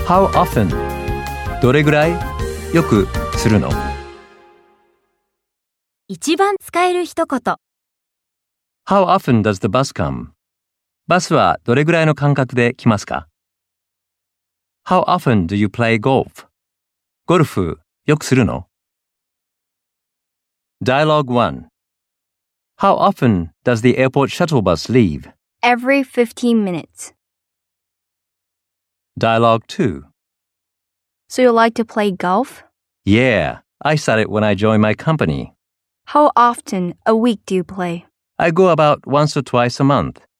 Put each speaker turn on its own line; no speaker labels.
How often? どれぐらいよくするの？
一番使える一言。
How often does the bus come? バスはどれぐらいの間隔で来ますか？ How often do you play golf? ゴルフよくするの？ Dialogue 1. How often does the airport shuttle bus leave?
Every 15 minutes.
Dialogue 2.
So you like to play golf?
Yeah, I start it when I join my company.
How often a week do you play?
I go about once or twice a month.